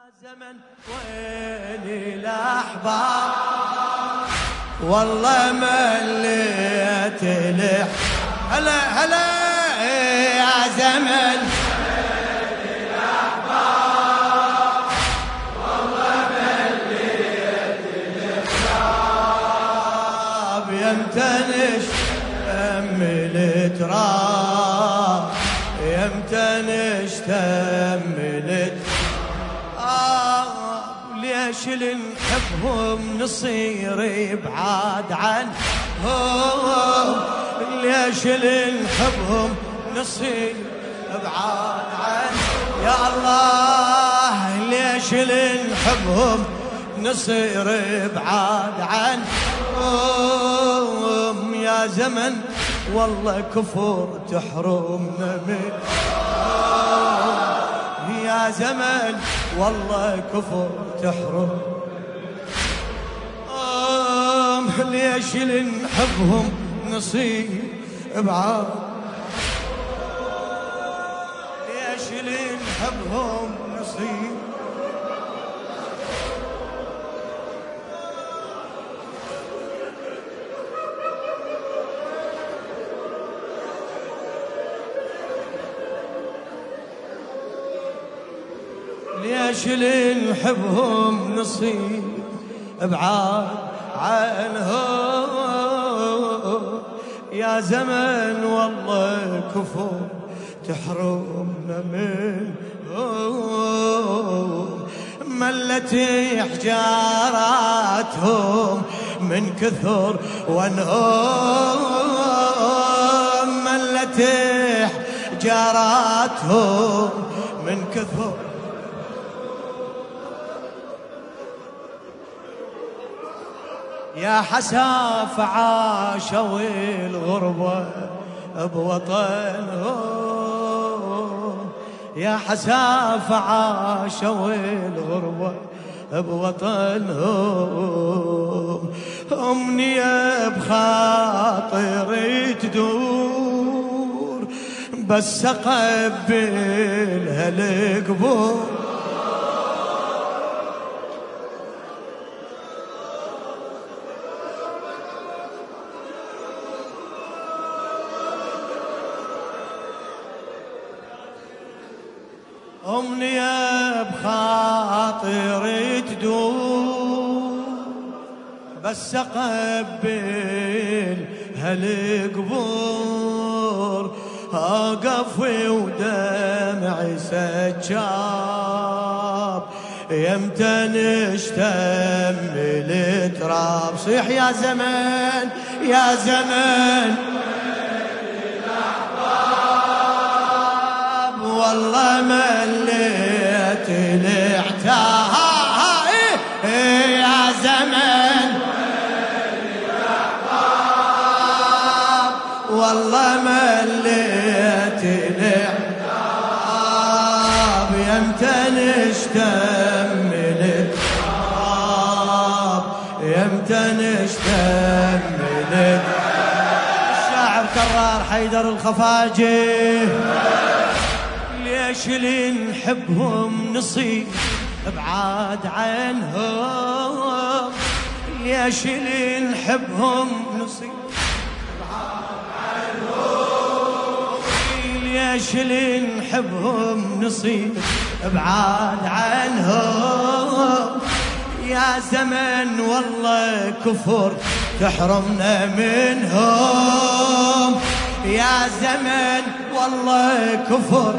زمن وين الأحباب والله مليت لح هلا هلا يا زمن وين الأحباب والله مليت الحباب يمتى نشتم التراب يمتى نشتم ليش اللي نحبهم نصير بعاد عنهم ليش اللي نحبهم نصير بعاد عنهم يا الله ليش اللي نحبهم نصير بعاد عنهم يا زمن والله كفر تحرمنا من يا زمن والله كفر تحرم ليش اللي نحبهم نصير بعاد ليش اللي نحبهم نصير ليش اللي نحبهم نصير بعاد عنهم يا زمن والله كفر تحرمنا منهم ملت حجاراتهم من كثر ونهم ملت حجاراتهم من كثر يا حساف عاشوا الغربة بوطنهم يا حساف عاشوا الغربة بوطنهم أمنية بخاطري تدور بس أقبلها القبور أمنية بخاطري تدور بس أقبل هالقبور أقف ودمعي سجاب يمتى نشتم التراب صيح يا زمن يا زمن والله مليت العتاب يا زمن والله مليت العتاب يمتى نشتم التراب يمتى نشتم الشاعر كرار حيدر الخفاجي ليش اللي نحبهم نصير بعاد عنهم ليش اللي نحبهم نصير بعاد عنهم ليش اللي نحبهم نصير بعاد عنهم يا زمن والله كفر تحرمنا منهم يا زمن والله كفر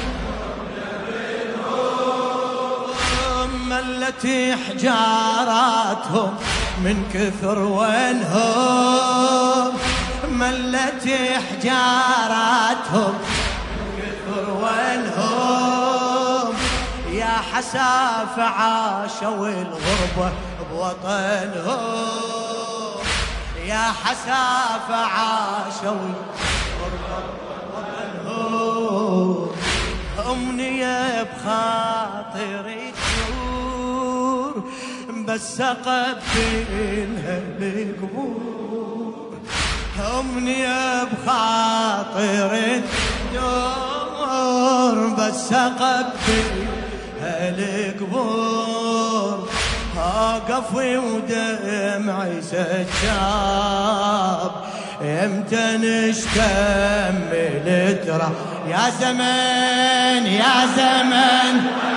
ملت حجاراتهم من كثر وينهم ملت حجاراتهم من كثر وينهم يا حساف عاشوا الغربة بوطنهم يا حساف عاشوا الغربة بوطنهم أمنية بخاطري بس أقبلها القبور أمنية بخاطري دور بس أقبلها القبور قفوي ودمعي سجاب امتى نشتمل ترى يا زمن يا زمن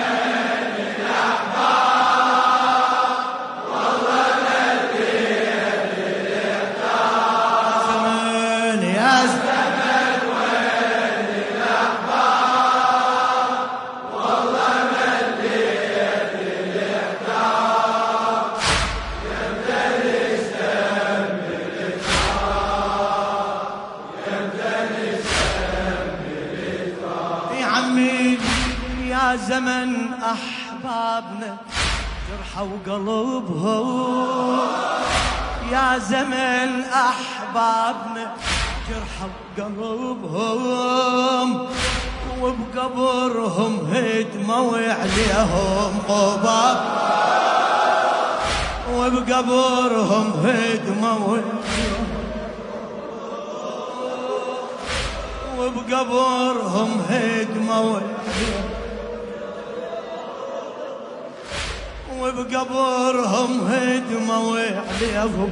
يا زمن أحبابنا جرحوا قلوبهم يا زمن أحبابنا جرحوا قلوبهم وبقبرهم هدموا عليهم قباب وبقبرهم هدموا وبقبرهم هدموا وبقبرهم هدموا عليهم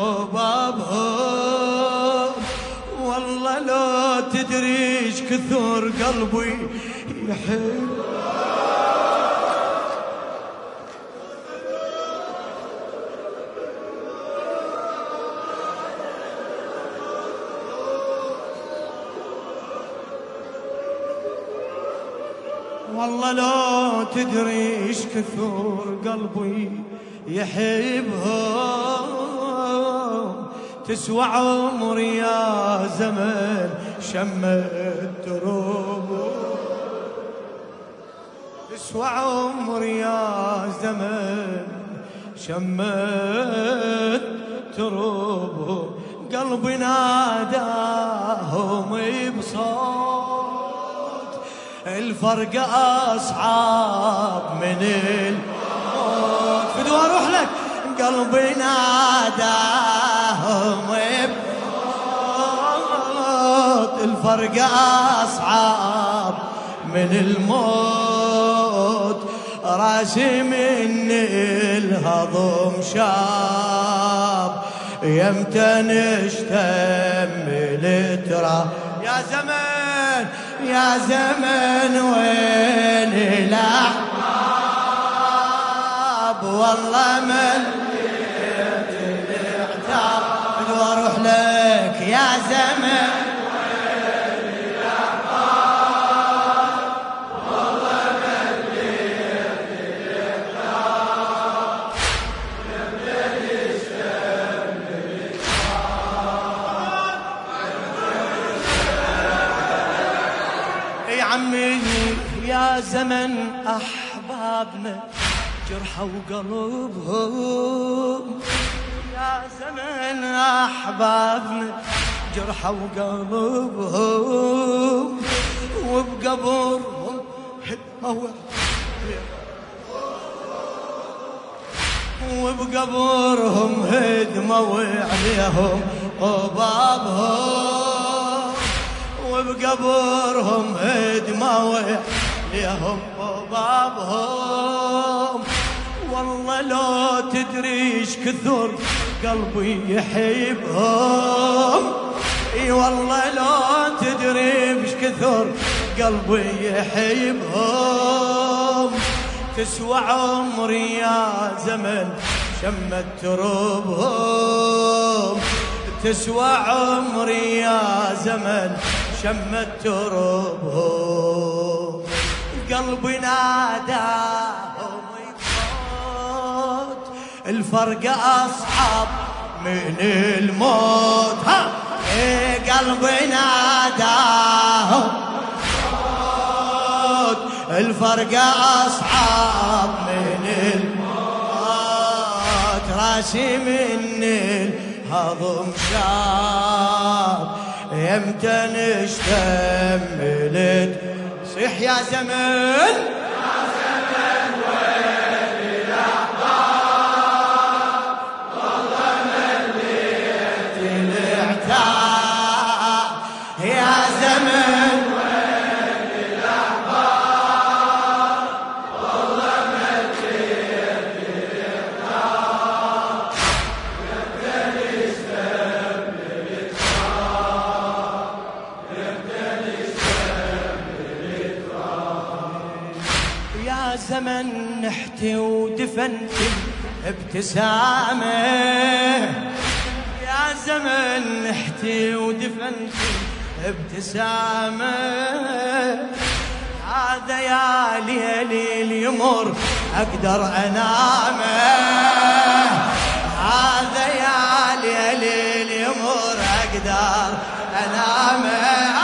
قبابهم والله لو تدريش كثر قلبي يحب والله لو تدري ايش كثر قلبي يحبهم تسوى عمري يا زمن شمت دروبه تسوى عمري يا زمن شمت دروبه قلبي ناداهم بصوت الفرق أصعب من الموت فدوا أروح لك قلبي ناداهم بصوت الفرق أصعب من الموت راسي من الهضم شاب يمتى نشتمل ترى يا زمن يا زمن وين الأحباب والله من العتاب واروح لك يا زمن وين الأحباب والله من العتاب يمتى نشتمل يا عمي يا زمن أحبابنا جرحوا قلوبهم يا زمن أحبابنا جرحوا قلوبهم وبقبرهم هدموا وبقبرهم هدموا عليهم قبابهم وبقبرهم هدموا عليهم قبابهم والله لو تدريش كثر قلبي يحبهم اي والله لو تدريش كثر قلبي يحبهم تسوى عمري يا زمن شمت تربهم تسوى عمري يا زمن شمت تربهم قلبي ناداهم بصوت الفرق أصعب من الموت ها قلبي ناداهم بصوت الفرق أصعب من الموت راسي من الهضم شاب يمتى نشتمل صيح يا زمن يا زمن وين الأحباب والله مليت العتاب يا زمن وين الأحباب والله يا زمن نحتي ودفنتي ابتسامة، يا زمن نحتي ودفنتي ابتسامة، هذا يا ليلي اليمر أقدر أنامه، هذا يا ليلي اليمر أقدر أنامه،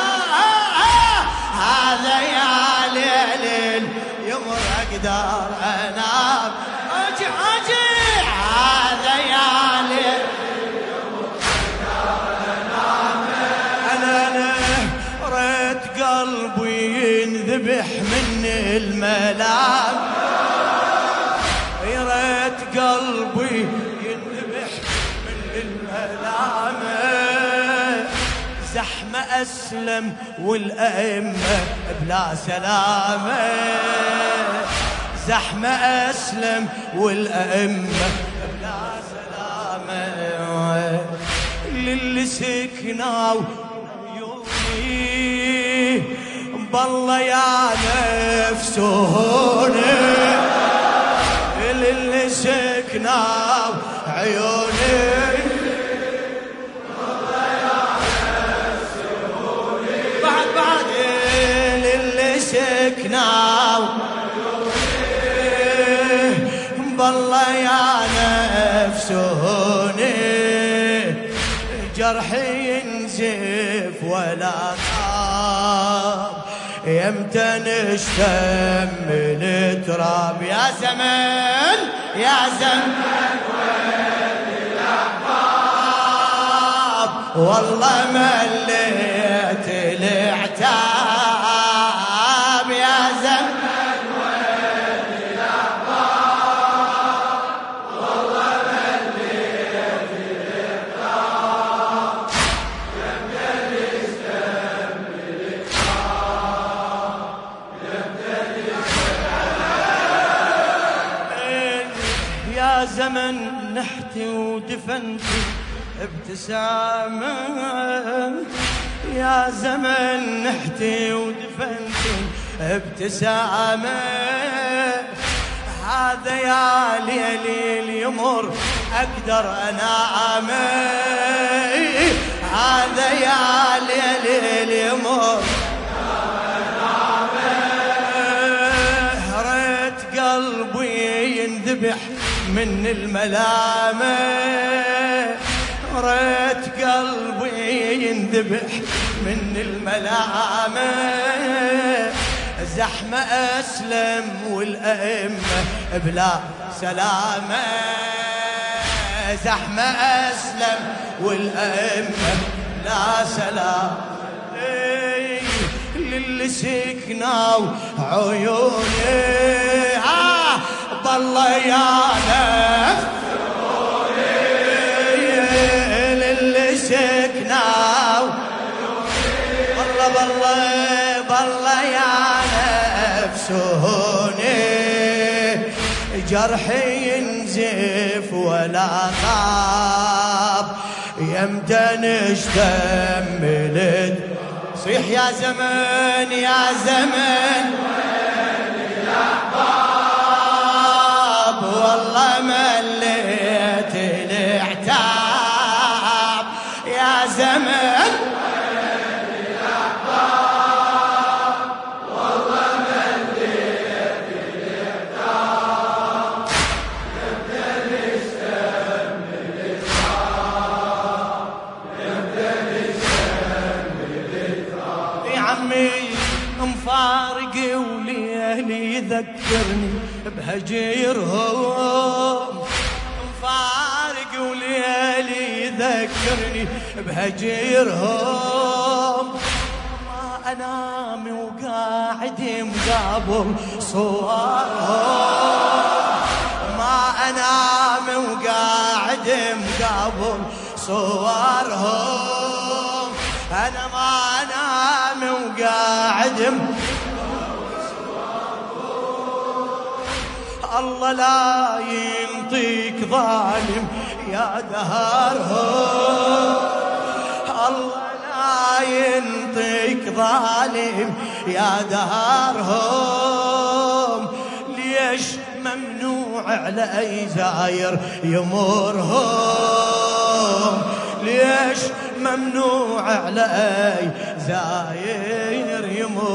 هذا يا ليلي اليمر أقدر أنام، أجي هذا يا ليلي اليمر أقدر أنام، أنا ريت قلبي ينذبح من الملام، ريت قلبي ينذبح من الملام، زحمة أسلم والأئمة بلا سلامة، زحمة أسلم والأئمة بلا سلامة، للي سكناو عيوني بالله يا نفس هوني، للي سكناو عيوني بالله يا نفس هوني، بعد للي سكناو بالله يا نفس هوني، جرحي ينزف ولا طاب، يمتى نشتم التراب، يا زمن يا زمن وين الأحباب، والله مليت العتاب، يا زمن وين الأحباب، والله مليت العتاب، يمتى نشتم التراب، يمتى نشتم، يا زمن نحتي ودفنتي ابتسامة، يا زمن نحتي ودفنتي ابتسامة، هذا يا ليلي اليمر أقدر أنام، هذا يا ليلي اليمر ريت قلبي ينذبح من الملامة، ريت قلبي ينذبح من الملامة، زحمة أسلم والأئمة بلا سلامة، زحمة أسلم والأئمة بلا سلامة، للي سكناو عيوني بالله يا نفس هوني، للي سكناو بالله يا نفس هوني، جرحي ينزف ولا طاب، يمتى نشتم صيح يا زمن يا زمن وين الأحباب، والله مليت العتاب، يا زمن وين الأحباب، والله مليت العتاب، يمتى نشتم الإصرار، يمتى نشتم الإصرار، يا عمي مفارق وليلي يذكرني بهجيرهم، مفارق وليلي يذكرني بهجيرهم، ما انام وقاعد مقابل صورهم، ما انام وقاعد مقابل صورهم، انا ما انام وقاعد الله لا ينطيك ظالم يا دهرهم، الله لا ينطيك ظالم يا دهرهم، ليش ممنوع على أي زاير يمرهم؟ ليش ممنوع على أي زاير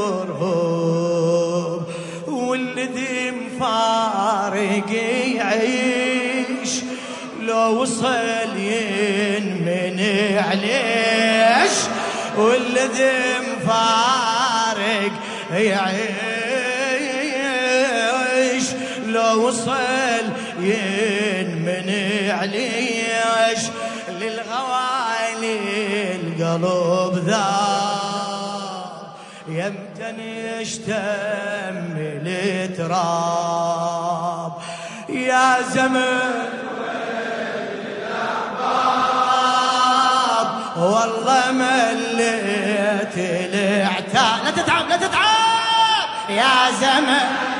يمرهم؟ والذي مفارق يعيش لو وصل ينمنع ليش؟ والذي مفارق يعيش لو وصل ينمنع ليش؟ للغوالي القلب ذاب يمتن يشتمل تراب يا زمن والله مليت العتاب. لا تتعب لا تتعب يا زمن